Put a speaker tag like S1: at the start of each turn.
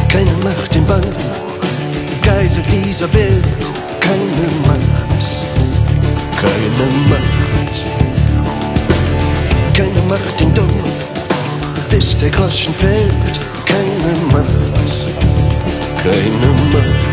S1: Keine Macht den Banken, Geisel dieser Welt. Keine Macht, keine Macht. Keine Macht den Dumm, bis der Groschen fällt. Keine Macht, keine Macht.